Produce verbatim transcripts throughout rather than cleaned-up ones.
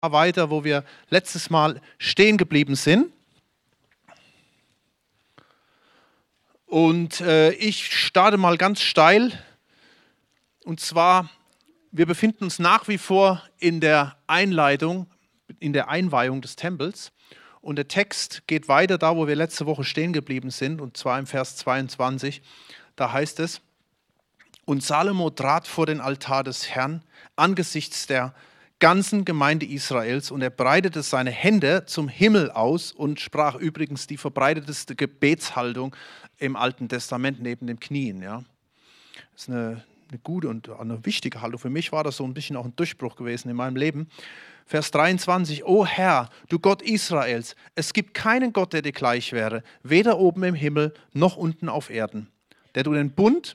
weiter, wo wir letztes Mal stehen geblieben sind. Und äh, ich starte mal ganz steil. Und zwar, wir befinden uns nach wie vor in der Einleitung, in der Einweihung des Tempels. Und der Text geht weiter da, wo wir letzte Woche stehen geblieben sind, und zwar im Vers zweiundzwanzig. Da heißt es: Und Salomo trat vor den Altar des Herrn angesichts der ganzen Gemeinde Israels, und er breitete seine Hände zum Himmel aus und sprach, übrigens die verbreiteteste Gebetshaltung im Alten Testament neben dem Knien. Ja. Das ist eine, eine gute und eine wichtige Haltung. Für mich war das so ein bisschen auch ein Durchbruch gewesen in meinem Leben. Vers dreiundzwanzig: O Herr, du Gott Israels, es gibt keinen Gott, der dir gleich wäre, weder oben im Himmel noch unten auf Erden, der du den Bund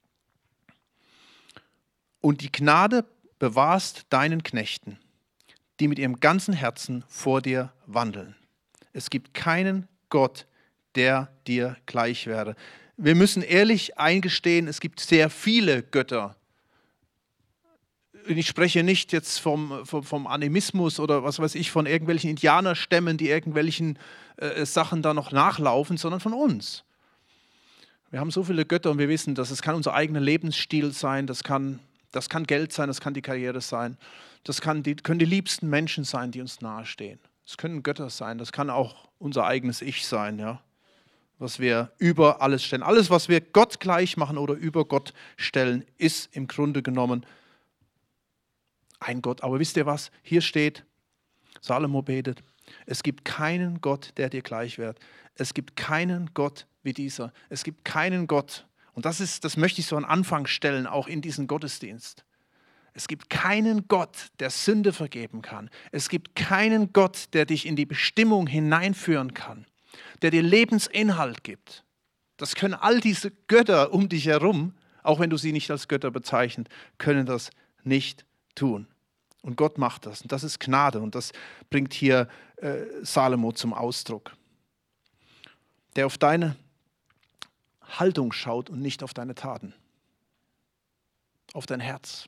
und die Gnade bewahrst deinen Knechten, die mit ihrem ganzen Herzen vor dir wandeln. Es gibt keinen Gott, der dir gleich wäre. Wir müssen ehrlich eingestehen, es gibt sehr viele Götter. Ich spreche nicht jetzt vom, vom, vom Animismus oder was weiß ich, von irgendwelchen Indianerstämmen, die irgendwelchen äh, Sachen da noch nachlaufen, sondern von uns. Wir haben so viele Götter und wir wissen, dass es kann unser eigener Lebensstil sein, das kann Das kann Geld sein, das kann die Karriere sein, das kann die, können die liebsten Menschen sein, die uns nahestehen. Es können Götter sein, das kann auch unser eigenes Ich sein, ja, was wir über alles stellen. Alles, was wir Gott gleich machen oder über Gott stellen, ist im Grunde genommen ein Gott. Aber wisst ihr was? Hier steht, Salomo betet: Es gibt keinen Gott, der dir gleich wird. Es gibt keinen Gott wie dieser. Es gibt keinen Gott. Und das ist, das möchte ich so an Anfang stellen, auch in diesen Gottesdienst. Es gibt keinen Gott, der Sünde vergeben kann. Es gibt keinen Gott, der dich in die Bestimmung hineinführen kann, der dir Lebensinhalt gibt. Das können all diese Götter um dich herum, auch wenn du sie nicht als Götter bezeichnest, können das nicht tun. Und Gott macht das. Und das ist Gnade. Und das bringt hier äh, Salomo zum Ausdruck. Der auf deine Haltung schaut und nicht auf deine Taten, auf dein Herz.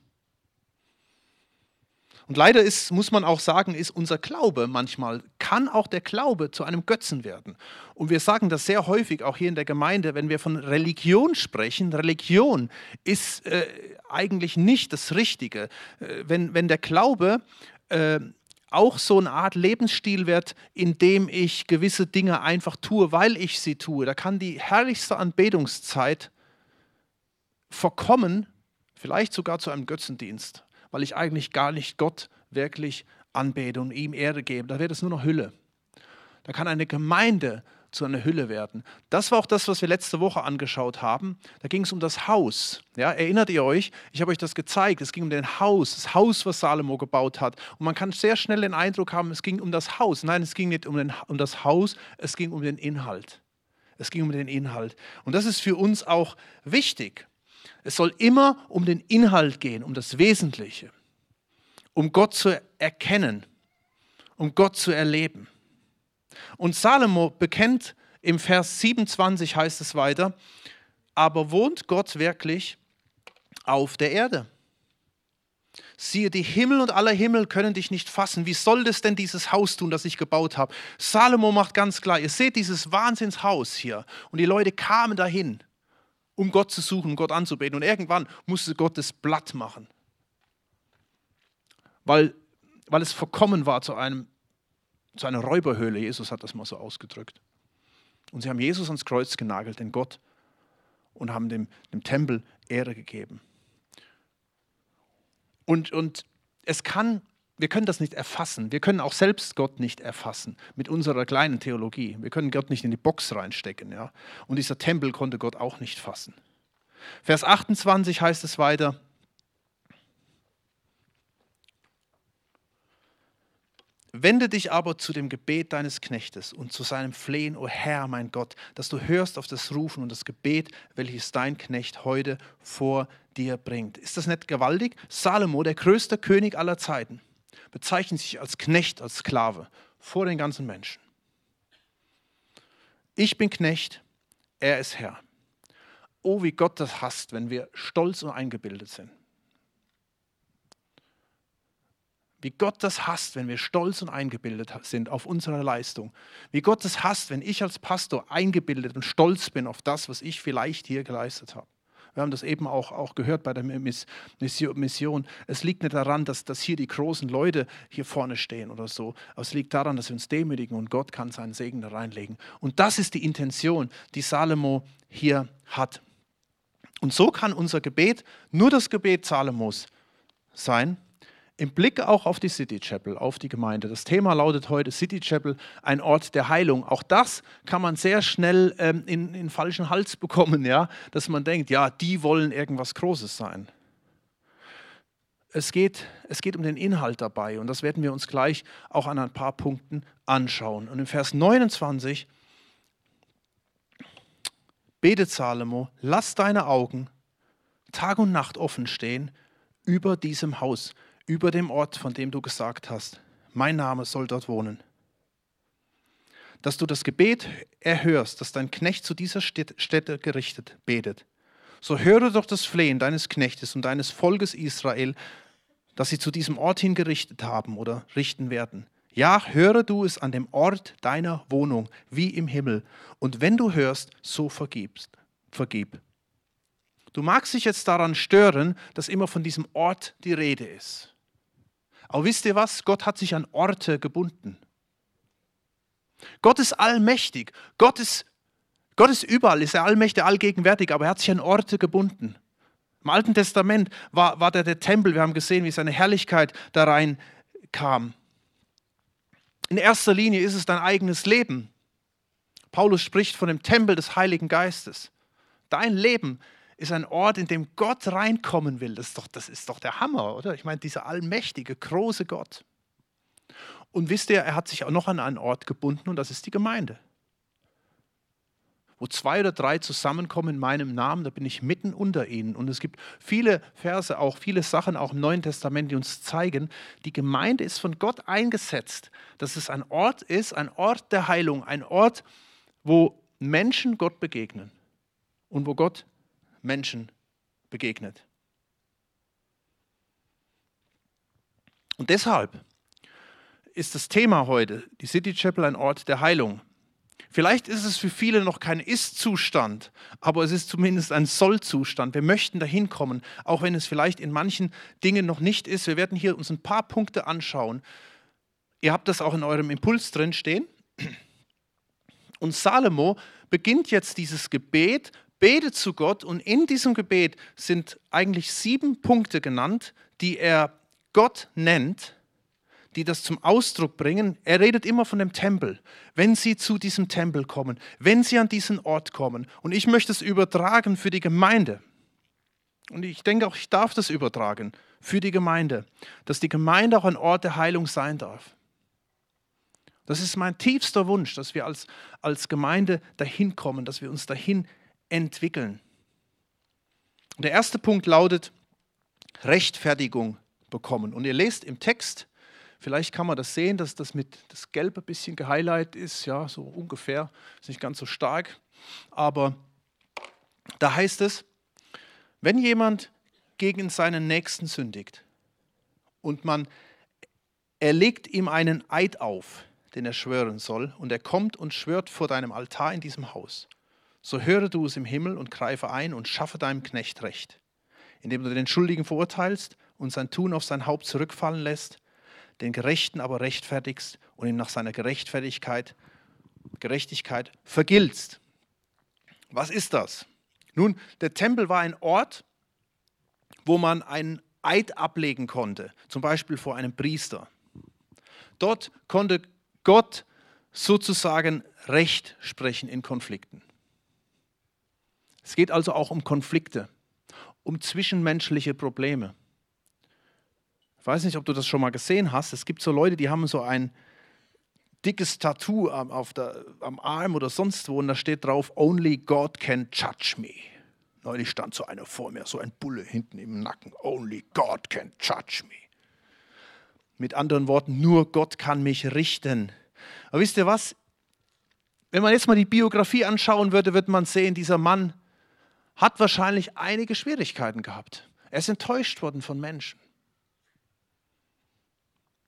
Und leider ist, muss man auch sagen, ist unser Glaube manchmal, kann auch der Glaube zu einem Götzen werden. Und wir sagen das sehr häufig, auch hier in der Gemeinde, wenn wir von Religion sprechen. Religion ist äh, eigentlich nicht das Richtige. Äh, wenn, wenn der Glaube äh, auch so eine Art Lebensstil wird, in dem ich gewisse Dinge einfach tue, weil ich sie tue. Da kann die herrlichste Anbetungszeit verkommen, vielleicht sogar zu einem Götzendienst, weil ich eigentlich gar nicht Gott wirklich anbete und ihm Ehre gebe. Da wird es nur noch Hülle. Da kann eine Gemeinde zu einer Hülle werden. Das war auch das, was wir letzte Woche angeschaut haben. Da ging es um das Haus. Ja, erinnert ihr euch? Ich habe euch das gezeigt. Es ging um den Haus, das Haus, was Salomo gebaut hat. Und man kann sehr schnell den Eindruck haben, es ging um das Haus. Nein, es ging nicht um, den, um das Haus, es ging um den Inhalt. Es ging um den Inhalt. Und das ist für uns auch wichtig. Es soll immer um den Inhalt gehen, um das Wesentliche, um Gott zu erkennen, um Gott zu erleben. Und Salomo bekennt im Vers siebenundzwanzig, heißt es weiter: Aber wohnt Gott wirklich auf der Erde? Siehe, die Himmel und aller Himmel können dich nicht fassen. Wie soll das denn dieses Haus tun, das ich gebaut habe? Salomo macht ganz klar, ihr seht dieses Wahnsinnshaus hier. Und die Leute kamen dahin, um Gott zu suchen, um Gott anzubeten. Und irgendwann musste Gott das platt machen. Weil, weil es verkommen war zu einem zu einer Räuberhöhle. Jesus hat das mal so ausgedrückt. Und sie haben Jesus ans Kreuz genagelt, den Gott, und haben dem, dem Tempel Ehre gegeben. Und, und es kann, wir können das nicht erfassen. Wir können auch selbst Gott nicht erfassen mit unserer kleinen Theologie. Wir können Gott nicht in die Box reinstecken. Ja? Und dieser Tempel konnte Gott auch nicht fassen. Vers achtundzwanzig heißt es weiter: Wende dich aber zu dem Gebet deines Knechtes und zu seinem Flehen, o Herr, mein Gott, dass du hörst auf das Rufen und das Gebet, welches dein Knecht heute vor dir bringt. Ist das nicht gewaltig? Salomo, der größte König aller Zeiten, bezeichnet sich als Knecht, als Sklave vor den ganzen Menschen. Ich bin Knecht, er ist Herr. Oh, wie Gott das hasst, wenn wir stolz und eingebildet sind. Wie Gott das hasst, wenn wir stolz und eingebildet sind auf unsere Leistung. Wie Gott das hasst, wenn ich als Pastor eingebildet und stolz bin auf das, was ich vielleicht hier geleistet habe. Wir haben das eben auch, auch gehört bei der Mission. Es liegt nicht daran, dass, dass hier die großen Leute hier vorne stehen oder so. Aber es liegt daran, dass wir uns demütigen und Gott kann seinen Segen da reinlegen. Und das ist die Intention, die Salomo hier hat. Und so kann unser Gebet nur das Gebet Salomos sein, im Blick auch auf die City Chapel, auf die Gemeinde. Das Thema lautet heute City Chapel, ein Ort der Heilung. Auch das kann man sehr schnell ähm, in, in den falschen Hals bekommen, ja? Dass man denkt, ja, die wollen irgendwas Großes sein. Es geht, es geht um den Inhalt dabei und das werden wir uns gleich auch an ein paar Punkten anschauen. Und im Vers neunundzwanzig betet Salomo, lass deine Augen Tag und Nacht offen stehen über diesem Haus, über dem Ort, von dem du gesagt hast, mein Name soll dort wohnen. Dass du das Gebet erhörst, das dein Knecht zu dieser Stätte gerichtet betet. So höre doch das Flehen deines Knechtes und deines Volkes Israel, das sie zu diesem Ort hin gerichtet haben oder richten werden. Ja, höre du es an dem Ort deiner Wohnung, wie im Himmel. Und wenn du hörst, so vergibst, vergib. Du magst dich jetzt daran stören, dass immer von diesem Ort die Rede ist. Aber wisst ihr was? Gott hat sich an Orte gebunden. Gott ist allmächtig. Gott ist, Gott ist überall, ist er allmächtig, allgegenwärtig, aber er hat sich an Orte gebunden. Im Alten Testament war, war der, der Tempel, wir haben gesehen, wie seine Herrlichkeit da rein kam. In erster Linie ist es dein eigenes Leben. Paulus spricht von dem Tempel des Heiligen Geistes. Dein Leben ist ein Ort, in dem Gott reinkommen will. Das ist doch, das ist doch der Hammer, oder? Ich meine, dieser allmächtige, große Gott. Und wisst ihr, er hat sich auch noch an einen Ort gebunden und das ist die Gemeinde. Wo zwei oder drei zusammenkommen in meinem Namen, da bin ich mitten unter ihnen. Und es gibt viele Verse, auch viele Sachen auch im Neuen Testament, die uns zeigen, die Gemeinde ist von Gott eingesetzt, dass es ein Ort ist, ein Ort der Heilung, ein Ort, wo Menschen Gott begegnen und wo Gott Menschen begegnet. Und deshalb ist das Thema heute, die City Chapel, ein Ort der Heilung. Vielleicht ist es für viele noch kein Ist-Zustand, aber es ist zumindest ein Soll-Zustand. Wir möchten dahin kommen, auch wenn es vielleicht in manchen Dingen noch nicht ist. Wir werden hier uns ein paar Punkte anschauen. Ihr habt das auch in eurem Impuls drin stehen. Und Salomo beginnt jetzt dieses Gebet, betet zu Gott und in diesem Gebet sind eigentlich sieben Punkte genannt, die er Gott nennt, die das zum Ausdruck bringen. Er redet immer von dem Tempel, wenn sie zu diesem Tempel kommen, wenn sie an diesen Ort kommen. Und ich möchte es übertragen für die Gemeinde. Und ich denke auch, ich darf das übertragen für die Gemeinde, dass die Gemeinde auch ein Ort der Heilung sein darf. Das ist mein tiefster Wunsch, dass wir als, als Gemeinde dahin kommen, dass wir uns dahin entwickeln. Und der erste Punkt lautet, Rechtfertigung bekommen. Und ihr lest im Text, vielleicht kann man das sehen, dass das mit das Gelb ein bisschen gehighlightet ist, ja, so ungefähr, ist nicht ganz so stark, aber da heißt es, wenn jemand gegen seinen Nächsten sündigt und man er legt ihm einen Eid auf, den er schwören soll, und er kommt und schwört vor deinem Altar in diesem Haus, so höre du es im Himmel und greife ein und schaffe deinem Knecht Recht, indem du den Schuldigen verurteilst und sein Tun auf sein Haupt zurückfallen lässt, den Gerechten aber rechtfertigst und ihm nach seiner Gerechtfertigkeit, Gerechtigkeit vergiltst. Was ist das? Nun, der Tempel war ein Ort, wo man einen Eid ablegen konnte, zum Beispiel vor einem Priester. Dort konnte Gott sozusagen Recht sprechen in Konflikten. Es geht also auch um Konflikte, um zwischenmenschliche Probleme. Ich weiß nicht, ob du das schon mal gesehen hast. Es gibt so Leute, die haben so ein dickes Tattoo auf der, am Arm oder sonst wo und da steht drauf, Only God can judge me. Neulich stand so einer vor mir, so ein Bulle hinten im Nacken. Only God can judge me. Mit anderen Worten, nur Gott kann mich richten. Aber wisst ihr was? Wenn man jetzt mal die Biografie anschauen würde, wird man sehen, dieser Mann hat wahrscheinlich einige Schwierigkeiten gehabt. Er ist enttäuscht worden von Menschen.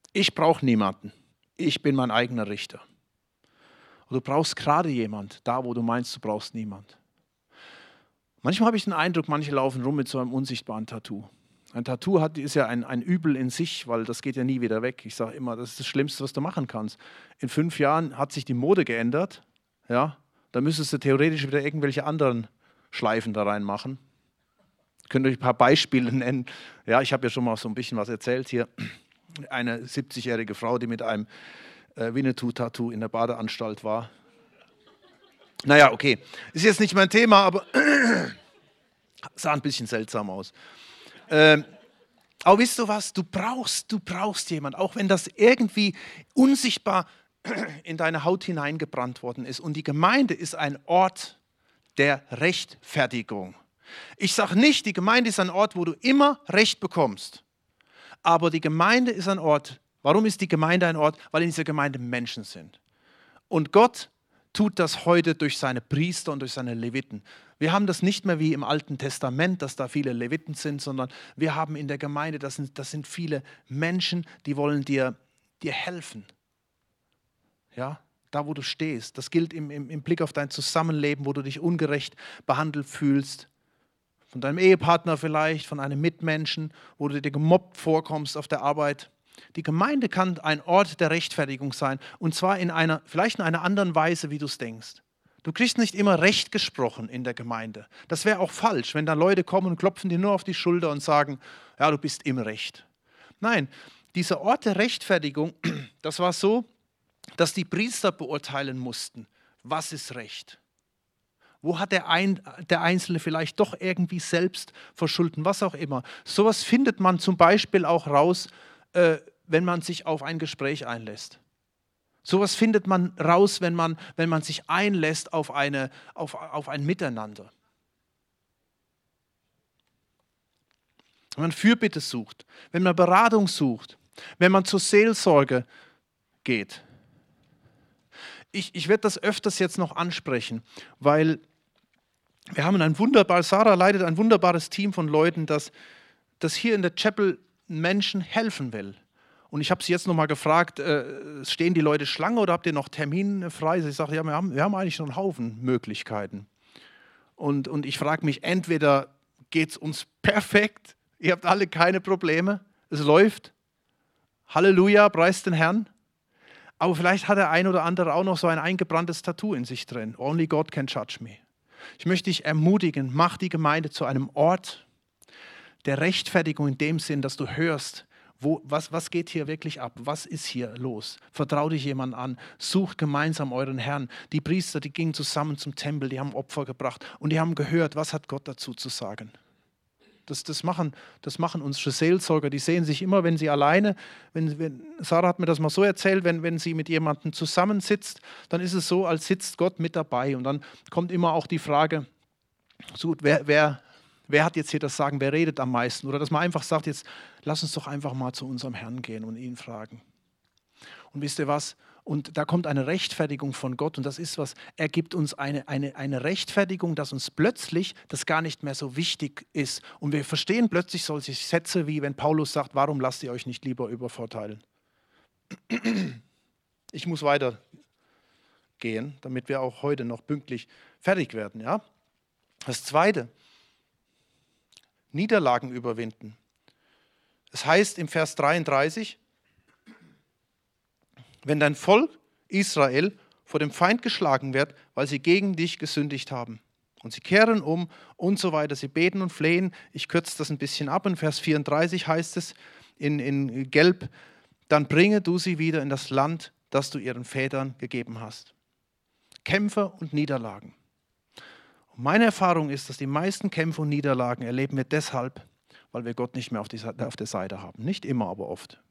Ich brauche niemanden. Ich bin mein eigener Richter. Und du brauchst gerade jemand, da wo du meinst, du brauchst niemand. Manchmal habe ich den Eindruck, manche laufen rum mit so einem unsichtbaren Tattoo. Ein Tattoo hat, ist ja ein, ein Übel in sich, weil das geht ja nie wieder weg. Ich sage immer, das ist das Schlimmste, was du machen kannst. In fünf Jahren hat sich die Mode geändert. Ja, da müsstest du theoretisch wieder irgendwelche anderen Schleifen da reinmachen. Ich könnte euch ein paar Beispiele nennen. Ja, ich habe ja schon mal so ein bisschen was erzählt hier. Eine siebzigjährige Frau, die mit einem äh, Winnetou-Tattoo in der Badeanstalt war. Naja, okay. Ist jetzt nicht mein Thema, aber sah ein bisschen seltsam aus. Ähm, aber wisst du was? Du brauchst, du brauchst jemanden, auch wenn das irgendwie unsichtbar in deine Haut hineingebrannt worden ist. Und die Gemeinde ist ein Ort der Rechtfertigung. Ich sage nicht, die Gemeinde ist ein Ort, wo du immer Recht bekommst. Aber die Gemeinde ist ein Ort. Warum ist die Gemeinde ein Ort? Weil in dieser Gemeinde Menschen sind. Und Gott tut das heute durch seine Priester und durch seine Leviten. Wir haben das nicht mehr wie im Alten Testament, dass da viele Leviten sind, sondern wir haben in der Gemeinde, das sind, das sind viele Menschen, die wollen dir, dir helfen. Ja, da wo du stehst. Das gilt im, im, im Blick auf dein Zusammenleben, wo du dich ungerecht behandelt fühlst. Von deinem Ehepartner vielleicht, von einem Mitmenschen, wo du dir gemobbt vorkommst auf der Arbeit. Die Gemeinde kann ein Ort der Rechtfertigung sein, und zwar in einer, vielleicht in einer anderen Weise, wie du es denkst. Du kriegst nicht immer Recht gesprochen in der Gemeinde. Das wäre auch falsch, wenn da Leute kommen und klopfen dir nur auf die Schulter und sagen, ja, du bist im Recht. Nein, dieser Ort der Rechtfertigung, das war so, dass die Priester beurteilen mussten, was ist Recht. Wo hat der, ein, der Einzelne vielleicht doch irgendwie selbst verschulden, was auch immer. Sowas findet man zum Beispiel auch raus, äh, wenn man sich auf ein Gespräch einlässt. Sowas findet man raus, wenn man, wenn man sich einlässt auf, eine, auf, auf ein Miteinander. Wenn man Fürbitte sucht, wenn man Beratung sucht, wenn man zur Seelsorge geht. Ich, ich werde das öfters jetzt noch ansprechen, weil wir haben ein wunderbares, Sarah leitet ein wunderbares Team von Leuten, das, das hier in der Chapel Menschen helfen will. Und ich habe sie jetzt nochmal gefragt, äh, stehen die Leute Schlange oder habt ihr noch Termine frei? Sie sagt, ja, wir haben, wir haben eigentlich schon einen Haufen Möglichkeiten. Und, und ich frage mich, entweder geht es uns perfekt, ihr habt alle keine Probleme, es läuft, Halleluja, preist den Herrn. Aber vielleicht hat der ein oder andere auch noch so ein eingebranntes Tattoo in sich drin. Only God can judge me. Ich möchte dich ermutigen, mach die Gemeinde zu einem Ort der Rechtfertigung in dem Sinn, dass du hörst, wo, was, was geht hier wirklich ab, was ist hier los. Vertrau dich jemand an, sucht gemeinsam euren Herrn. Die Priester, die gingen zusammen zum Tempel, die haben Opfer gebracht und die haben gehört, was hat Gott dazu zu sagen. Das, das, machen, das machen unsere Seelsorger, die sehen sich immer, wenn sie alleine, wenn, wenn, Sarah hat mir das mal so erzählt, wenn, wenn sie mit jemandem zusammensitzt, dann ist es so, als sitzt Gott mit dabei. Und dann kommt immer auch die Frage, so, wer, wer, wer hat jetzt hier das Sagen, wer redet am meisten? Oder dass man einfach sagt, jetzt lass uns doch einfach mal zu unserem Herrn gehen und ihn fragen. Und wisst ihr was? Und da kommt eine Rechtfertigung von Gott und das ist was, er gibt uns eine, eine, eine Rechtfertigung, dass uns plötzlich das gar nicht mehr so wichtig ist. Und wir verstehen plötzlich solche Sätze wie, wenn Paulus sagt, warum lasst ihr euch nicht lieber übervorteilen? Ich muss weitergehen, damit wir auch heute noch pünktlich fertig werden. Ja? Das Zweite, Niederlagen überwinden. Es heißt im Vers dreiunddreißig, wenn dein Volk Israel vor dem Feind geschlagen wird, weil sie gegen dich gesündigt haben. Und sie kehren um und so weiter. Sie beten und flehen. Ich kürze das ein bisschen ab. In Vers vierunddreißig heißt es in, in Gelb, dann bringe du sie wieder in das Land, das du ihren Vätern gegeben hast. Kämpfe und Niederlagen. Und meine Erfahrung ist, dass die meisten Kämpfe und Niederlagen erleben wir deshalb, weil wir Gott nicht mehr auf, die, auf der Seite haben. Nicht immer, aber oft.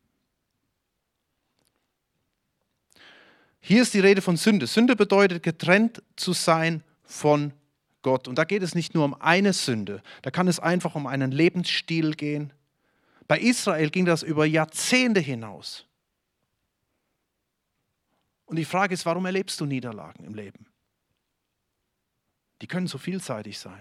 Hier ist die Rede von Sünde. Sünde bedeutet, getrennt zu sein von Gott. Und da geht es nicht nur um eine Sünde. Da kann es einfach um einen Lebensstil gehen. Bei Israel ging das über Jahrzehnte hinaus. Und die Frage ist, warum erlebst du Niederlagen im Leben? Die können so vielseitig sein.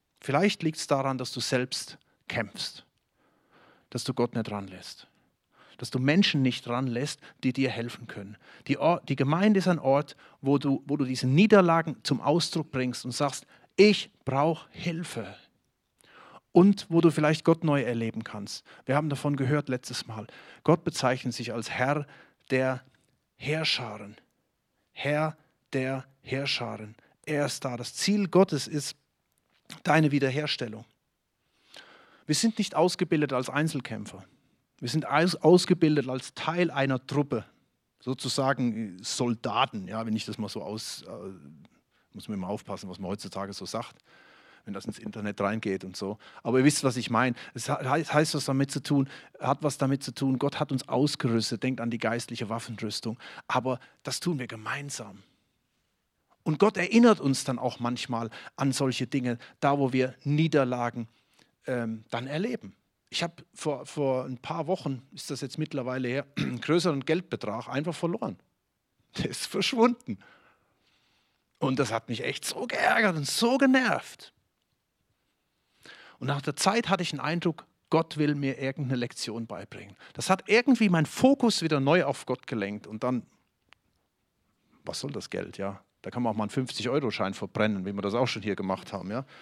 Vielleicht liegt es daran, dass du selbst kämpfst, dass du Gott nicht ranlässt. dass du Menschen nicht ranlässt, die dir helfen können. Die, Ort, die Gemeinde ist ein Ort, wo du, wo du diese Niederlagen zum Ausdruck bringst und sagst, ich brauche Hilfe. Und wo du vielleicht Gott neu erleben kannst. Wir haben davon gehört letztes Mal. Gott bezeichnet sich als Herr der Heerscharen. Herr der Heerscharen. Er ist da. Das Ziel Gottes ist deine Wiederherstellung. Wir sind nicht ausgebildet als Einzelkämpfer. Wir sind ausgebildet als Teil einer Truppe. Sozusagen Soldaten, ja, wenn ich das mal so aus... Äh, muss man immer aufpassen, was man heutzutage so sagt, wenn das ins Internet reingeht und so. Aber ihr wisst, was ich meine. Es heißt was damit zu tun, hat was damit zu tun, Gott hat uns ausgerüstet, denkt an die geistliche Waffenrüstung. Aber das tun wir gemeinsam. Und Gott erinnert uns dann auch manchmal an solche Dinge, da wo wir Niederlagen ähm, dann erleben. Ich habe vor, vor ein paar Wochen, ist das jetzt mittlerweile her, einen größeren Geldbetrag einfach verloren. Der ist verschwunden. Und das hat mich echt so geärgert und so genervt. Und nach der Zeit hatte ich den Eindruck, Gott will mir irgendeine Lektion beibringen. Das hat irgendwie meinen Fokus wieder neu auf Gott gelenkt. Und dann, was soll das Geld, ja? Da kann man auch mal einen fünfzig-Euro-Schein verbrennen, wie wir das auch schon hier gemacht haben, ja?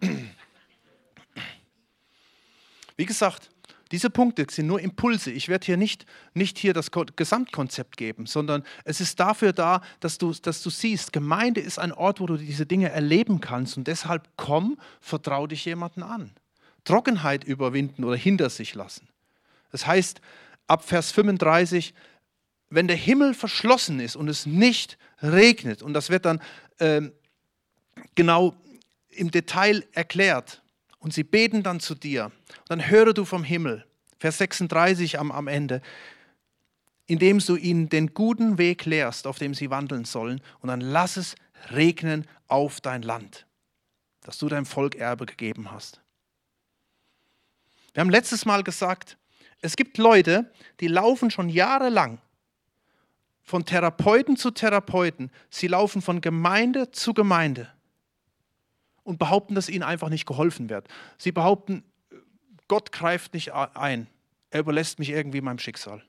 Wie gesagt, diese Punkte sind nur Impulse. Ich werde hier nicht, nicht hier das Gesamtkonzept geben, sondern es ist dafür da, dass du, dass du siehst, Gemeinde ist ein Ort, wo du diese Dinge erleben kannst und deshalb komm, vertrau dich jemanden an. Trockenheit überwinden oder hinter sich lassen. Das heißt, ab Vers fünfunddreißig, wenn der Himmel verschlossen ist und es nicht regnet, und das wird dann ähm, genau im Detail erklärt, und sie beten dann zu dir. Und dann höre du vom Himmel, Vers sechsunddreißig am, am Ende, indem du ihnen den guten Weg lehrst, auf dem sie wandeln sollen. Und dann lass es regnen auf dein Land, das du deinem Volk Erbe gegeben hast. Wir haben letztes Mal gesagt, es gibt Leute, die laufen schon jahrelang von Therapeuten zu Therapeuten. Sie laufen von Gemeinde zu Gemeinde. Und behaupten, dass ihnen einfach nicht geholfen wird. Sie behaupten, Gott greift nicht ein. Er überlässt mich irgendwie meinem Schicksal.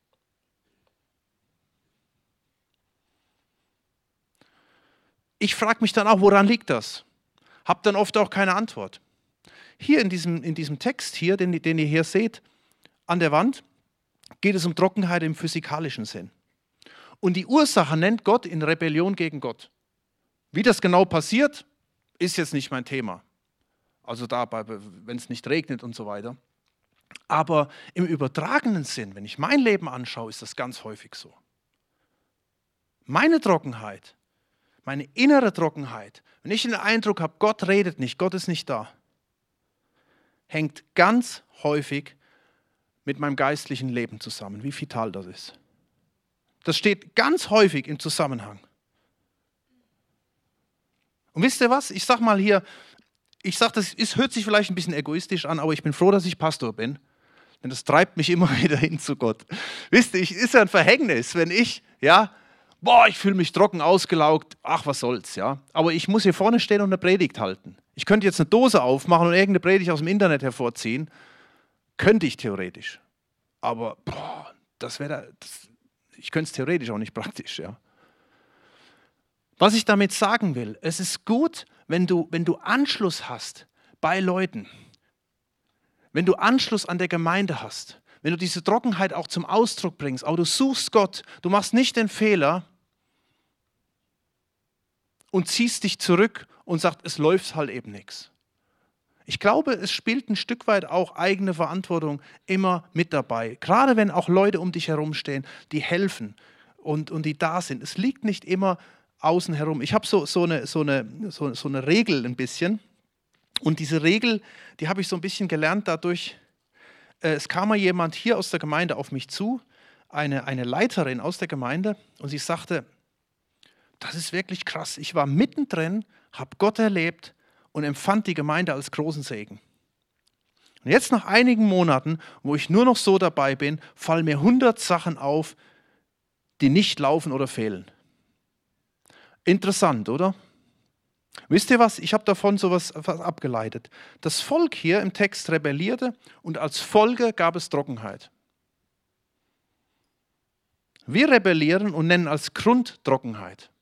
Ich frage mich dann auch, woran liegt das? Hab dann oft auch keine Antwort. Hier in diesem, in diesem Text hier, den, den ihr hier seht, an der Wand, geht es um Trockenheit im physikalischen Sinn. Und die Ursache nennt Gott in Rebellion gegen Gott. Wie das genau passiert, ist jetzt nicht mein Thema. Also da, wenn es nicht regnet und so weiter. Aber im übertragenen Sinn, wenn ich mein Leben anschaue, ist das ganz häufig so. Meine Trockenheit, meine innere Trockenheit, wenn ich den Eindruck habe, Gott redet nicht, Gott ist nicht da, hängt ganz häufig mit meinem geistlichen Leben zusammen, wie vital das ist. Das steht ganz häufig im Zusammenhang. Und wisst ihr was? Ich sag mal hier, ich sag, das ist, hört sich vielleicht ein bisschen egoistisch an, aber ich bin froh, dass ich Pastor bin. Denn das treibt mich immer wieder hin zu Gott. Wisst ihr, es ist ja ein Verhängnis, wenn ich, ja, boah, ich fühle mich trocken, ausgelaugt, ach, was soll's, ja. Aber ich muss hier vorne stehen und eine Predigt halten. Ich könnte jetzt eine Dose aufmachen und irgendeine Predigt aus dem Internet hervorziehen. Könnte ich theoretisch. Aber, boah, das wäre, ich könnte es theoretisch auch nicht praktisch, ja. Was ich damit sagen will, es ist gut, wenn du, wenn du Anschluss hast bei Leuten, wenn du Anschluss an der Gemeinde hast, wenn du diese Trockenheit auch zum Ausdruck bringst, aber du suchst Gott, du machst nicht den Fehler und ziehst dich zurück und sagst, es läuft halt eben nichts. Ich glaube, es spielt ein Stück weit auch eigene Verantwortung immer mit dabei, gerade wenn auch Leute um dich herumstehen, die helfen und, und die da sind. Es liegt nicht immer außen herum. Ich habe so, so, eine, so, eine, so, so eine Regel ein bisschen. Und diese Regel, die habe ich so ein bisschen gelernt dadurch, äh, es kam mal jemand hier aus der Gemeinde auf mich zu, eine, eine Leiterin aus der Gemeinde, und sie sagte, das ist wirklich krass. Ich war mittendrin, habe Gott erlebt und empfand die Gemeinde als großen Segen. Und jetzt nach einigen Monaten, wo ich nur noch so dabei bin, fallen mir hundert Sachen auf, die nicht laufen oder fehlen. Interessant, oder? Wisst ihr was? Ich habe davon sowas abgeleitet. Das Volk hier im Text rebellierte und als Folge gab es Trockenheit. Wir rebellieren und nennen als Grund Trockenheit.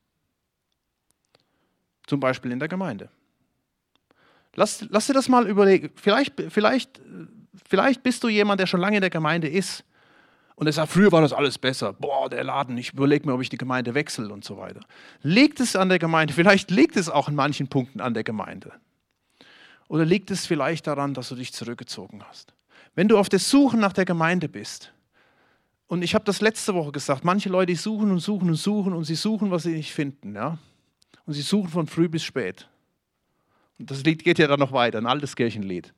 Zum Beispiel in der Gemeinde. Lass, lass dir das mal überlegen. Vielleicht, vielleicht, vielleicht bist du jemand, der schon lange in der Gemeinde ist und er sagt, früher war das alles besser. Boah, der Laden, ich überlege mir, ob ich die Gemeinde wechsle und so weiter. Liegt es an der Gemeinde? Vielleicht liegt es auch in manchen Punkten an der Gemeinde. Oder liegt es vielleicht daran, dass du dich zurückgezogen hast? Wenn du auf der Suche nach der Gemeinde bist, und ich habe das letzte Woche gesagt, manche Leute suchen und suchen und suchen und sie suchen, was sie nicht finden. Ja? Und sie suchen von früh bis spät. Und das Lied geht ja dann noch weiter, ein altes Kirchenlied.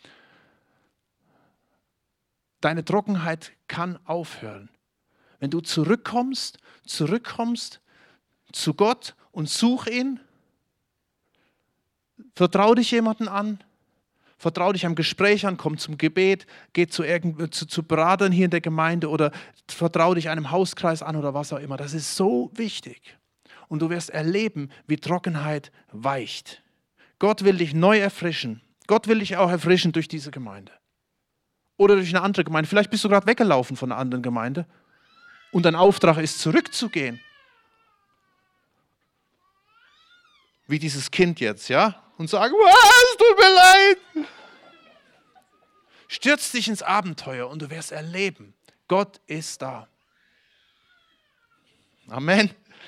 Deine Trockenheit kann aufhören. Wenn du zurückkommst, zurückkommst zu Gott und such ihn, vertrau dich jemandem an, vertrau dich am Gespräch an, komm zum Gebet, geh zu, irgend, zu, zu Beratern hier in der Gemeinde oder vertrau dich einem Hauskreis an oder was auch immer. Das ist so wichtig. Und du wirst erleben, wie Trockenheit weicht. Gott will dich neu erfrischen. Gott will dich auch erfrischen durch diese Gemeinde. Oder durch eine andere Gemeinde. Vielleicht bist du gerade weggelaufen von einer anderen Gemeinde und dein Auftrag ist, zurückzugehen. Wie dieses Kind jetzt, ja? Und sagen, was, tut mir leid. Stürz dich ins Abenteuer und du wirst erleben, Gott ist da. Amen.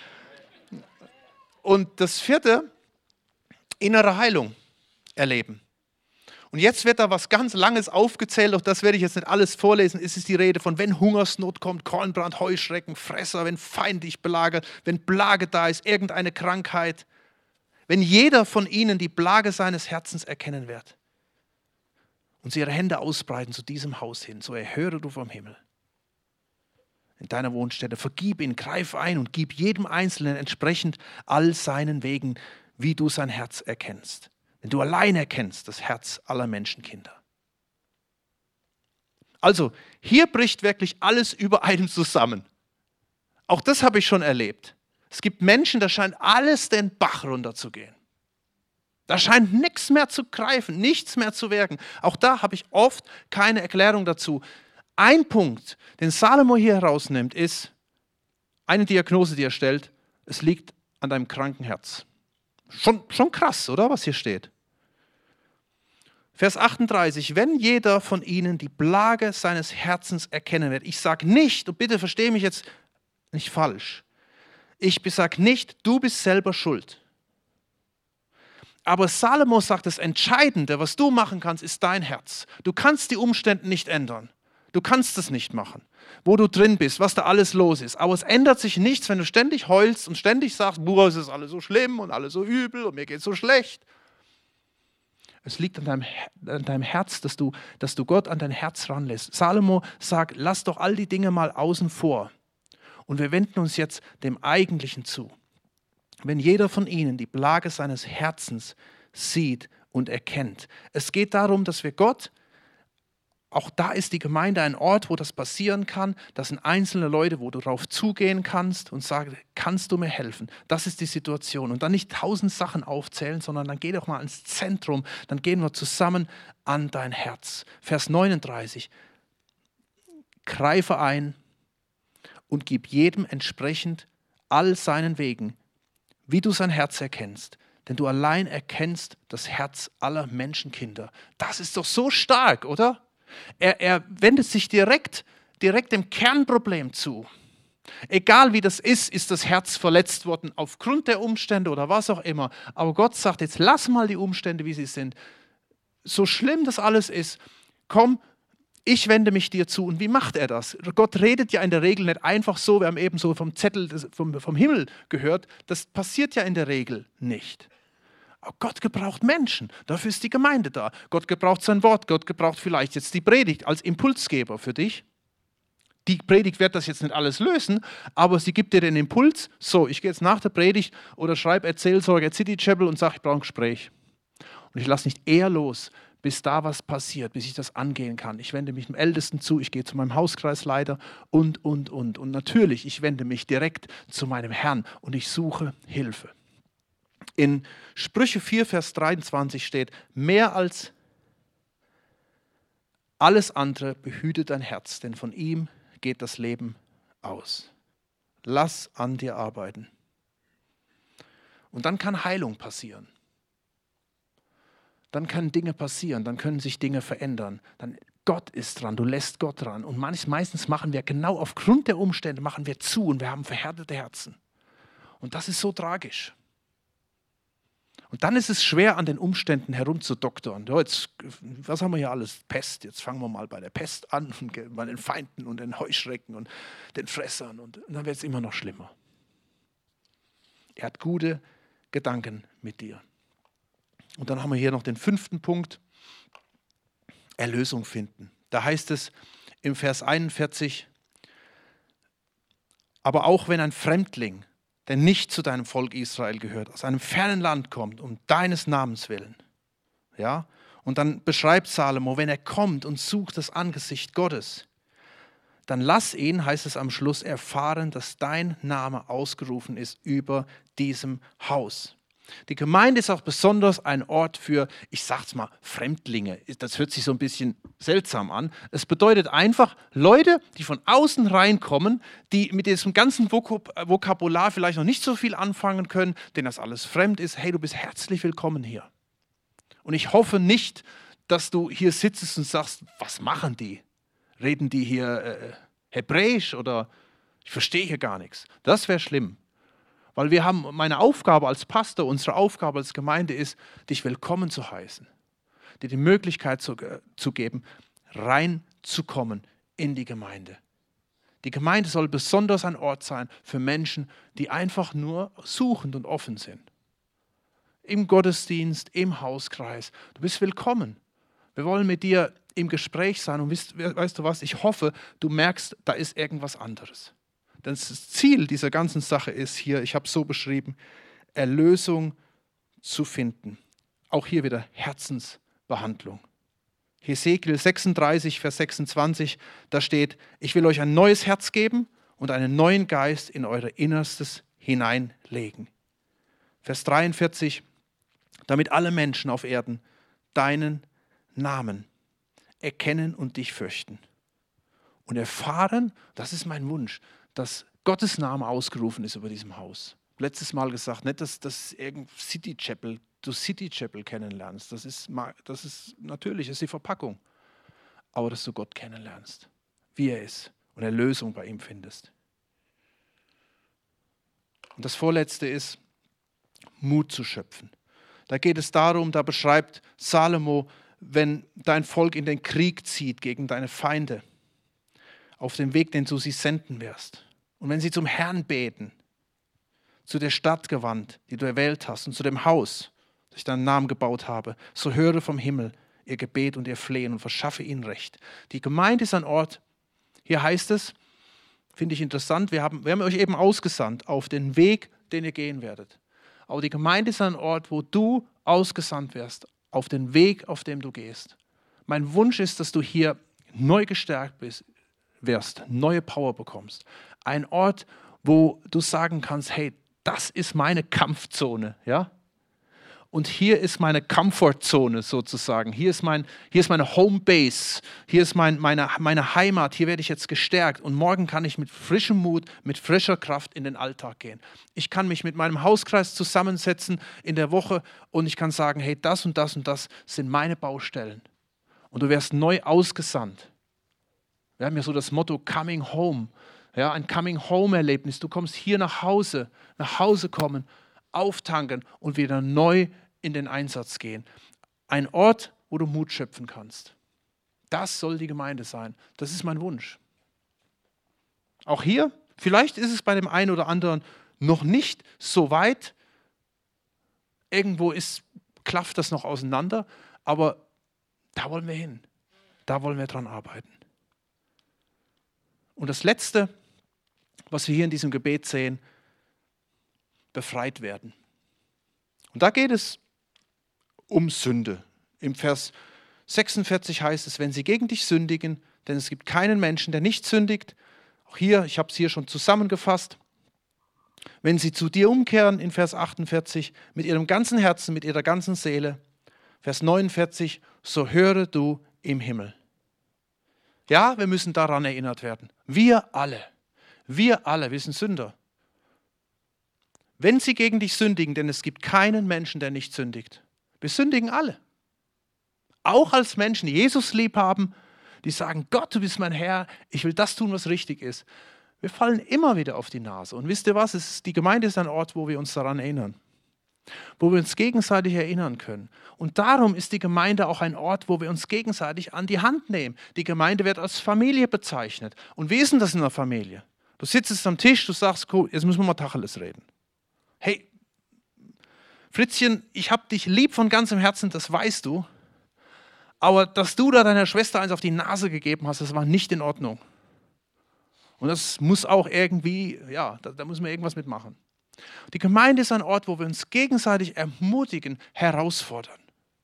Und das vierte, innere Heilung erleben. Und jetzt wird da was ganz Langes aufgezählt, auch das werde ich jetzt nicht alles vorlesen. Es ist die Rede von, wenn Hungersnot kommt, Kornbrand, Heuschrecken, Fresser, wenn Feind dich belagert, wenn Plage da ist, irgendeine Krankheit. Wenn jeder von ihnen die Plage seines Herzens erkennen wird und sie ihre Hände ausbreiten zu diesem Haus hin, so erhöre du vom Himmel. In deiner Wohnstätte, vergib ihn, greif ein und gib jedem Einzelnen entsprechend all seinen Wegen, wie du sein Herz erkennst. Denn du allein erkennst das Herz aller Menschenkinder. Also, hier bricht wirklich alles über einem zusammen. Auch das habe ich schon erlebt. Es gibt Menschen, da scheint alles den Bach runterzugehen. Da scheint nichts mehr zu greifen, nichts mehr zu wirken. Auch da habe ich oft keine Erklärung dazu. Ein Punkt, den Salomo hier herausnimmt, ist eine Diagnose, die er stellt. Es liegt an deinem kranken Herz. Schon, schon krass, oder, was hier steht. Vers achtunddreißig, wenn jeder von ihnen die Plage seines Herzens erkennen wird. Ich sage nicht, und bitte verstehe mich jetzt nicht falsch, ich sage nicht, du bist selber schuld. Aber Salomo sagt, das Entscheidende, was du machen kannst, ist dein Herz. Du kannst die Umstände nicht ändern. Du kannst es nicht machen, wo du drin bist, was da alles los ist. Aber es ändert sich nichts, wenn du ständig heulst und ständig sagst, boah, es ist alles so schlimm und alles so übel und mir geht es so schlecht. Es liegt an deinem, an deinem Herz, dass du, dass du Gott an dein Herz ranlässt. Salomo sagt, lass doch all die Dinge mal außen vor. Und wir wenden uns jetzt dem Eigentlichen zu. Wenn jeder von ihnen die Plage seines Herzens sieht und erkennt. Es geht darum, dass wir Gott, auch da ist die Gemeinde ein Ort, wo das passieren kann. Das sind einzelne Leute, wo du darauf zugehen kannst und sagst, kannst du mir helfen? Das ist die Situation. Und dann nicht tausend Sachen aufzählen, sondern dann geh doch mal ins Zentrum. Dann gehen wir zusammen an dein Herz. Vers neununddreißig. Greife ein und gib jedem entsprechend all seinen Wegen, wie du sein Herz erkennst. Denn du allein erkennst das Herz aller Menschenkinder. Das ist doch so stark, oder? Er, er wendet sich direkt, direkt dem Kernproblem zu. Egal wie das ist, ist das Herz verletzt worden aufgrund der Umstände oder was auch immer. Aber Gott sagt, jetzt lass mal die Umstände, wie sie sind. So schlimm das alles ist, komm, ich wende mich dir zu. Und wie macht er das? Gott redet ja in der Regel nicht einfach so, wir haben eben so vom Zettel vom, vom Himmel gehört. Das passiert ja in der Regel nicht. Aber Gott gebraucht Menschen, dafür ist die Gemeinde da. Gott gebraucht sein Wort, Gott gebraucht vielleicht jetzt die Predigt als Impulsgeber für dich. Die Predigt wird das jetzt nicht alles lösen, aber sie gibt dir den Impuls, so, ich gehe jetzt nach der Predigt oder schreibe Erzählsorge at City Chapel und sage, ich brauche ein Gespräch. Und ich lasse nicht eher los, bis da was passiert, bis ich das angehen kann. Ich wende mich dem Ältesten zu, ich gehe zu meinem Hauskreisleiter und, und, und. Und natürlich, ich wende mich direkt zu meinem Herrn und ich suche Hilfe. In Sprüche vier, Vers dreiundzwanzig steht, mehr als alles andere behüte dein Herz, denn von ihm geht das Leben aus. Lass an dir arbeiten. Und dann kann Heilung passieren. Dann können Dinge passieren, dann können sich Dinge verändern. Dann Gott ist dran, du lässt Gott dran. Und meistens machen wir genau aufgrund der Umstände, machen wir zu und wir haben verhärtete Herzen. Und das ist so tragisch. Und dann ist es schwer, an den Umständen herumzudoktern. Ja, jetzt, was haben wir hier alles? Pest. Jetzt fangen wir mal bei der Pest an, und bei den Feinden und den Heuschrecken und den Fressern. Und dann wird es immer noch schlimmer. Er hat gute Gedanken mit dir. Und dann haben wir hier noch den fünften Punkt. Erlösung finden. Da heißt es im Vers einundvierzig, aber auch wenn ein Fremdling, der nicht zu deinem Volk Israel gehört, aus einem fernen Land kommt, um deines Namens willen. Ja? Und dann beschreibt Salomo, wenn er kommt und sucht das Angesicht Gottes, dann lass ihn, heißt es am Schluss, erfahren, dass dein Name ausgerufen ist über diesem Haus. Die Gemeinde ist auch besonders ein Ort für, ich sag's mal, Fremdlinge. Das hört sich so ein bisschen seltsam an. Es bedeutet einfach Leute, die von außen reinkommen, die mit diesem ganzen Vokabular vielleicht noch nicht so viel anfangen können, denen das alles fremd ist. Hey, du bist herzlich willkommen hier. Und ich hoffe nicht, dass du hier sitzt und sagst, was machen die? Reden die hier äh, Hebräisch oder ich verstehe hier gar nichts. Das wäre schlimm. Weil wir haben, meine Aufgabe als Pastor, unsere Aufgabe als Gemeinde ist, dich willkommen zu heißen, dir die Möglichkeit zu, äh, zu geben, reinzukommen in die Gemeinde. Die Gemeinde soll besonders ein Ort sein für Menschen, die einfach nur suchend und offen sind. Im Gottesdienst, im Hauskreis. Du bist willkommen. Wir wollen mit dir im Gespräch sein und weißt, weißt du was, ich hoffe, du merkst, da ist irgendwas anderes. Denn das Ziel dieser ganzen Sache ist hier, ich habe es so beschrieben, Erlösung zu finden. Auch hier wieder Herzensbehandlung. Hesekiel sechsunddreißig, Vers sechsundzwanzig, da steht, ich will euch ein neues Herz geben und einen neuen Geist in euer Innerstes hineinlegen. Vers dreiundvierzig, damit alle Menschen auf Erden deinen Namen erkennen und dich fürchten. Und erfahren, das ist mein Wunsch, dass Gottes Name ausgerufen ist über diesem Haus. Letztes Mal gesagt, nicht, dass das irgendein City Chapel, du City Chapel kennenlernst. Das ist, das ist natürlich, das ist die Verpackung. Aber dass du Gott kennenlernst, wie er ist und Erlösung bei ihm findest. Und das Vorletzte ist, Mut zu schöpfen. Da geht es darum, da beschreibt Salomo, wenn dein Volk in den Krieg zieht gegen deine Feinde, auf dem Weg, den du sie senden wirst. Und wenn sie zum Herrn beten, zu der Stadt gewandt, die du erwählt hast, und zu dem Haus, das ich deinen Namen gebaut habe, so höre vom Himmel ihr Gebet und ihr Flehen und verschaffe ihnen Recht. Die Gemeinde ist ein Ort, hier heißt es, finde ich interessant, wir haben, wir haben euch eben ausgesandt auf den Weg, den ihr gehen werdet. Aber die Gemeinde ist ein Ort, wo du ausgesandt wirst, auf den Weg, auf dem du gehst. Mein Wunsch ist, dass du hier neu gestärkt bist, wirst, neue Power bekommst. Ein Ort, wo du sagen kannst, hey, das ist meine Kampfzone, ja? Und hier ist meine Comfortzone sozusagen. Hier ist, mein, hier ist meine Homebase. Hier ist mein, meine, meine Heimat. Hier werde ich jetzt gestärkt. Und morgen kann ich mit frischem Mut, mit frischer Kraft in den Alltag gehen. Ich kann mich mit meinem Hauskreis zusammensetzen in der Woche und ich kann sagen, hey, das und das und das sind meine Baustellen. Und du wirst neu ausgesandt. Wir haben ja so das Motto Coming Home. Ja, ein Coming-Home-Erlebnis. Du kommst hier nach Hause, nach Hause kommen, auftanken und wieder neu in den Einsatz gehen. Ein Ort, wo du Mut schöpfen kannst. Das soll die Gemeinde sein. Das ist mein Wunsch. Auch hier, vielleicht ist es bei dem einen oder anderen noch nicht so weit. Irgendwo ist, klafft das noch auseinander, aber da wollen wir hin. Da wollen wir dran arbeiten. Und das Letzte, was wir hier in diesem Gebet sehen, befreit werden. Und da geht es um Sünde. Im Vers sechsundvierzig heißt es, wenn sie gegen dich sündigen, denn es gibt keinen Menschen, der nicht sündigt. Auch hier, ich habe es hier schon zusammengefasst. Wenn sie zu dir umkehren, in Vers achtundvierzig, mit ihrem ganzen Herzen, mit ihrer ganzen Seele. Vers neunundvierzig, so höre du im Himmel. Ja, wir müssen daran erinnert werden. Wir alle. Wir alle, wir sind Sünder. Wenn sie gegen dich sündigen, denn es gibt keinen Menschen, der nicht sündigt. Wir sündigen alle. Auch als Menschen, die Jesus lieb haben, die sagen, Gott, du bist mein Herr, ich will das tun, was richtig ist. Wir fallen immer wieder auf die Nase. Und wisst ihr was? Es ist, die Gemeinde ist ein Ort, wo wir uns daran erinnern. Wo wir uns gegenseitig erinnern können. Und darum ist die Gemeinde auch ein Ort, wo wir uns gegenseitig an die Hand nehmen. Die Gemeinde wird als Familie bezeichnet. Und wie ist denn das in einer Familie? Du sitzt am Tisch, du sagst, cool, jetzt müssen wir mal Tacheles reden. Hey, Fritzchen, ich habe dich lieb von ganzem Herzen, das weißt du. Aber dass du da deiner Schwester eins auf die Nase gegeben hast, das war nicht in Ordnung. Und das muss auch irgendwie, ja, da, da müssen wir irgendwas mitmachen. Die Gemeinde ist ein Ort, wo wir uns gegenseitig ermutigen, herausfordern.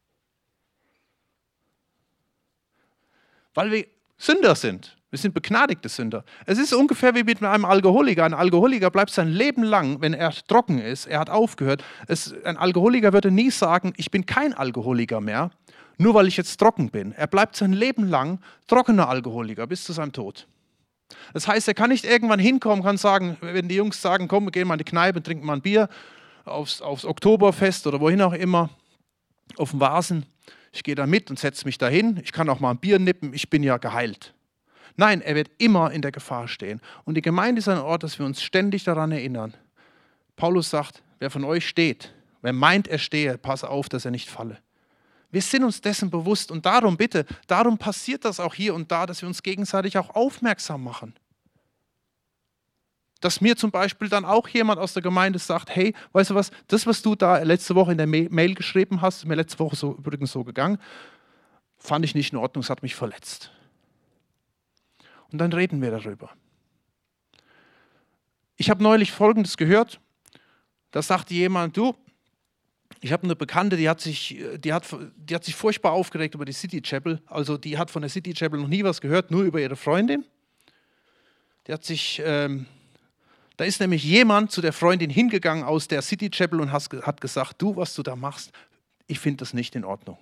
Weil wir Sünder sind. Wir sind begnadigte Sünder. Es ist ungefähr wie mit einem Alkoholiker. Ein Alkoholiker bleibt sein Leben lang, wenn er trocken ist, er hat aufgehört. Es, ein Alkoholiker würde nie sagen, ich bin kein Alkoholiker mehr, nur weil ich jetzt trocken bin. Er bleibt sein Leben lang trockener Alkoholiker bis zu seinem Tod. Das heißt, er kann nicht irgendwann hinkommen, kann sagen, wenn die Jungs sagen, komm, wir gehen mal in die Kneipe, trinken mal ein Bier, aufs, aufs Oktoberfest oder wohin auch immer, auf dem Vasen. Ich gehe da mit und setze mich da hin. Ich kann auch mal ein Bier nippen, ich bin ja geheilt. Nein, er wird immer in der Gefahr stehen. Und die Gemeinde ist ein Ort, dass wir uns ständig daran erinnern. Paulus sagt, wer von euch steht, wer meint, er stehe, passe auf, dass er nicht falle. Wir sind uns dessen bewusst und darum bitte, darum passiert das auch hier und da, dass wir uns gegenseitig auch aufmerksam machen. Dass mir zum Beispiel dann auch jemand aus der Gemeinde sagt, hey, weißt du was, das, was du da letzte Woche in der Mail geschrieben hast, ist mir letzte Woche so, übrigens so gegangen, fand ich nicht in Ordnung, es hat mich verletzt. Und dann reden wir darüber. Ich habe neulich Folgendes gehört, da sagte jemand, du, ich habe eine Bekannte, die hat, sich, die, hat, die hat sich furchtbar aufgeregt über die City Chapel. Also die hat von der City Chapel noch nie was gehört, nur über ihre Freundin. Die hat sich, ähm, da ist nämlich jemand zu der Freundin hingegangen aus der City Chapel und has, hat gesagt, du, was du da machst, ich finde das nicht in Ordnung.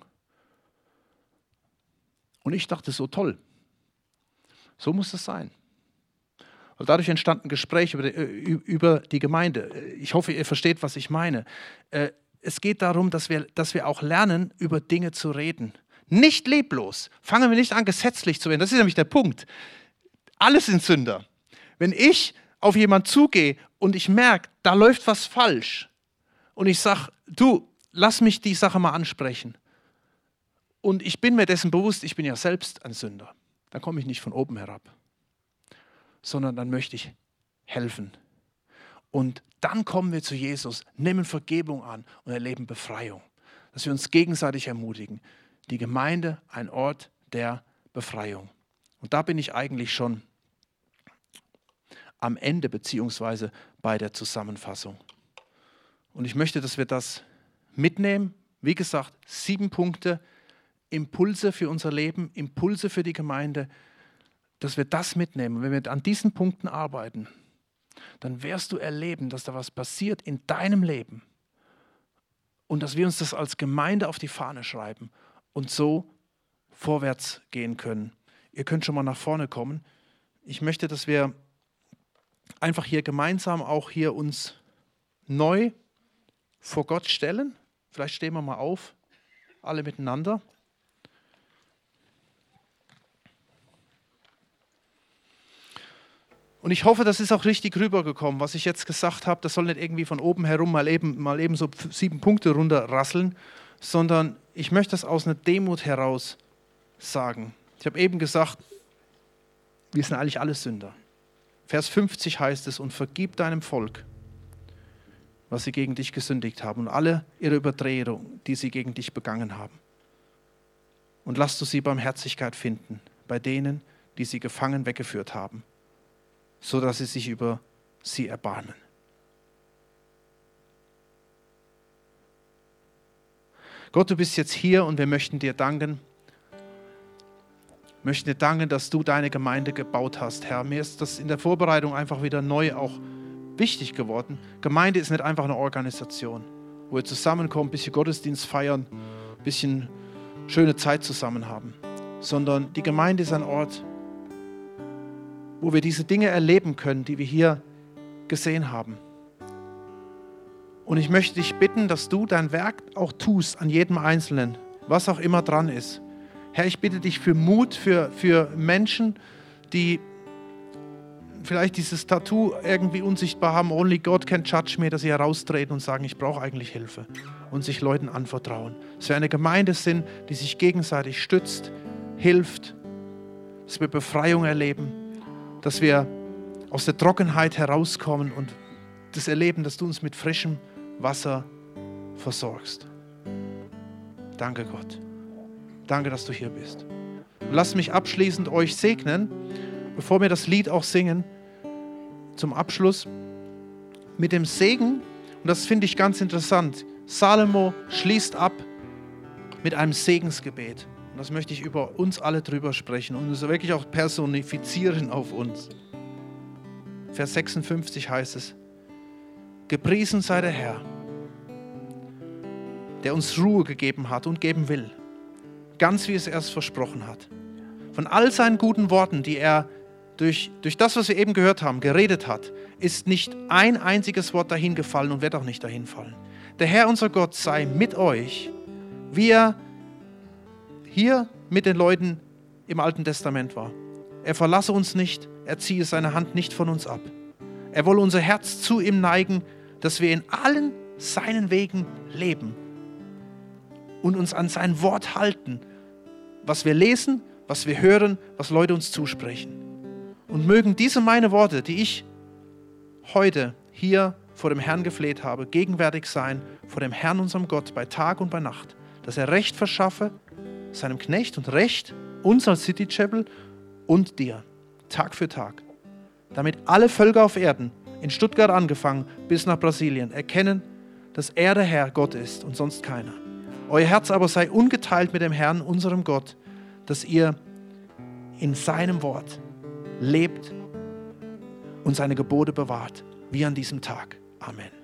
Und ich dachte, so toll. So muss es sein. Und dadurch entstand ein Gespräch über die, über die Gemeinde. Ich hoffe, ihr versteht, was ich meine. Äh, Es geht darum, dass wir, dass wir auch lernen, über Dinge zu reden. Nicht leblos. Fangen wir nicht an, gesetzlich zu werden. Das ist nämlich der Punkt. Alle sind Sünder. Wenn ich auf jemanden zugehe und ich merke, da läuft was falsch und ich sage, du, lass mich die Sache mal ansprechen. Und ich bin mir dessen bewusst, ich bin ja selbst ein Sünder. Dann komme ich nicht von oben herab, sondern dann möchte ich helfen. Und dann kommen wir zu Jesus, nehmen Vergebung an und erleben Befreiung. Dass wir uns gegenseitig ermutigen. Die Gemeinde, ein Ort der Befreiung. Und da bin ich eigentlich schon am Ende beziehungsweise bei der Zusammenfassung. Und ich möchte, dass wir das mitnehmen. Wie gesagt, sieben Punkte, Impulse für unser Leben, Impulse für die Gemeinde, dass wir das mitnehmen. Und wenn wir an diesen Punkten arbeiten, dann wirst du erleben, dass da was passiert in deinem Leben und dass wir uns das als Gemeinde auf die Fahne schreiben und so vorwärts gehen können. Ihr könnt schon mal nach vorne kommen. Ich möchte, dass wir einfach hier gemeinsam auch hier uns neu vor Gott stellen. Vielleicht stehen wir mal auf, alle miteinander. Und ich hoffe, das ist auch richtig rübergekommen, was ich jetzt gesagt habe. Das soll nicht irgendwie von oben herum mal eben, mal eben so sieben Punkte runterrasseln, sondern ich möchte das aus einer Demut heraus sagen. Ich habe eben gesagt, wir sind eigentlich alle Sünder. Vers fünfzig heißt es, und vergib deinem Volk, was sie gegen dich gesündigt haben und alle ihre Übertretungen, die sie gegen dich begangen haben. Und lass du sie Barmherzigkeit finden bei denen, die sie gefangen weggeführt haben, so dass sie sich über sie erbarmen. Gott, du bist jetzt hier und wir möchten dir danken. Wir möchten dir danken, dass du deine Gemeinde gebaut hast, Herr. Mir ist das in der Vorbereitung einfach wieder neu auch wichtig geworden. Gemeinde ist nicht einfach eine Organisation, wo wir zusammenkommen, ein bisschen Gottesdienst feiern, ein bisschen schöne Zeit zusammen haben, sondern die Gemeinde ist ein Ort, wo wir diese Dinge erleben können, die wir hier gesehen haben. Und ich möchte dich bitten, dass du dein Werk auch tust an jedem Einzelnen, was auch immer dran ist. Herr, ich bitte dich für Mut, für, für Menschen, die vielleicht dieses Tattoo irgendwie unsichtbar haben, only God can judge me, dass sie heraustreten und sagen, ich brauche eigentlich Hilfe und sich Leuten anvertrauen. Dass wir eine Gemeinde sind, die sich gegenseitig stützt, hilft, dass wir Befreiung erleben, dass wir aus der Trockenheit herauskommen und das erleben, dass du uns mit frischem Wasser versorgst. Danke, Gott. Danke, dass du hier bist. Und lasst mich abschließend euch segnen, bevor wir das Lied auch singen, zum Abschluss mit dem Segen. Und das finde ich ganz interessant. Salomo schließt ab mit einem Segensgebet. Und das möchte ich über uns alle drüber sprechen und es wirklich auch personifizieren auf uns. Vers sechsundfünfzig heißt es: Gepriesen sei der Herr, der uns Ruhe gegeben hat und geben will, ganz wie es erst versprochen hat. Von all seinen guten Worten, die er durch, durch das, was wir eben gehört haben, geredet hat, ist nicht ein einziges Wort dahin gefallen und wird auch nicht dahin fallen. Der Herr, unser Gott, sei mit euch, wie er hier mit den Leuten im Alten Testament war. Er verlasse uns nicht, er ziehe seine Hand nicht von uns ab. Er wolle unser Herz zu ihm neigen, dass wir in allen seinen Wegen leben und uns an sein Wort halten, was wir lesen, was wir hören, was Leute uns zusprechen. Und mögen diese meine Worte, die ich heute hier vor dem Herrn gefleht habe, gegenwärtig sein vor dem Herrn, unserem Gott, bei Tag und bei Nacht, dass er Recht verschaffe, seinem Knecht und Recht, uns als City Chapel und dir, Tag für Tag, damit alle Völker auf Erden, in Stuttgart angefangen bis nach Brasilien, erkennen, dass er der Herr Gott ist und sonst keiner. Euer Herz aber sei ungeteilt mit dem Herrn, unserem Gott, dass ihr in seinem Wort lebt und seine Gebote bewahrt, wie an diesem Tag. Amen.